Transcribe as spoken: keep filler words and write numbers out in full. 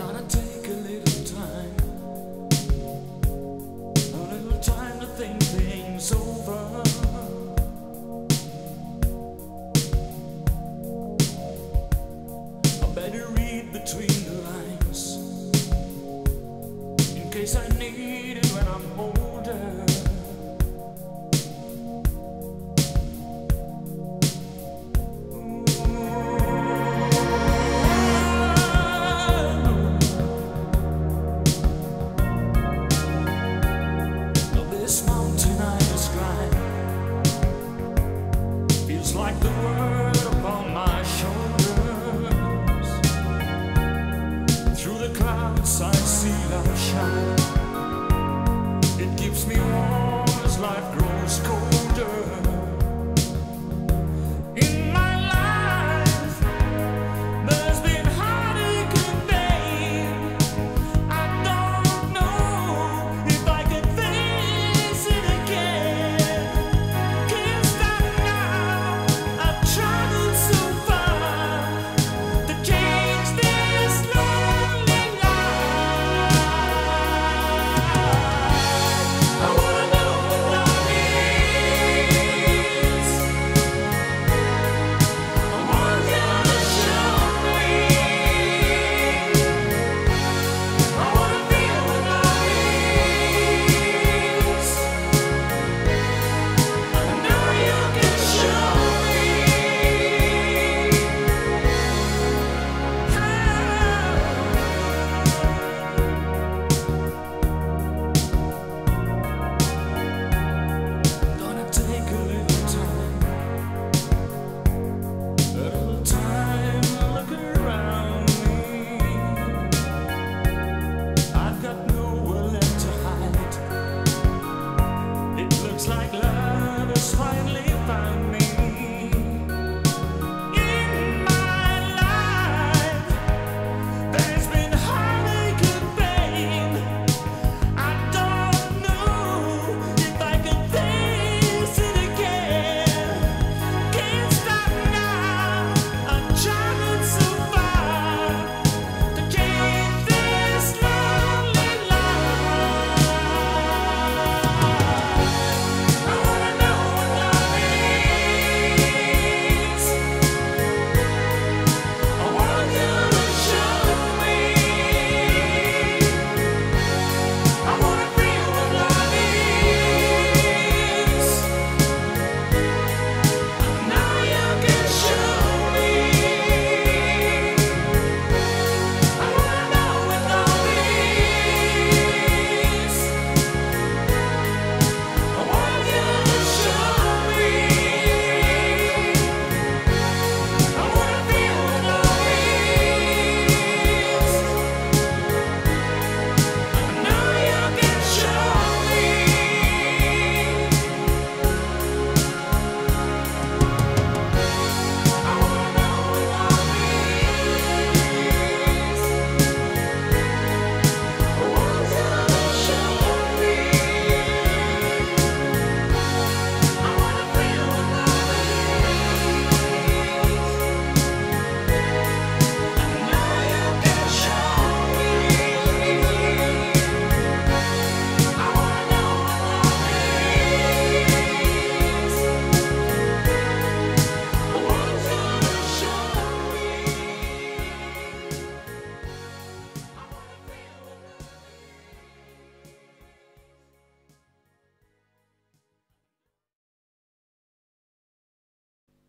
Gotta take a little time, a little time to think things over. I better read between the lines, in case I need it when I'm older. This mountain I just climbed feels like the world upon my shoulders. Through the clouds I see love shine. It keeps me warm as life grows colder.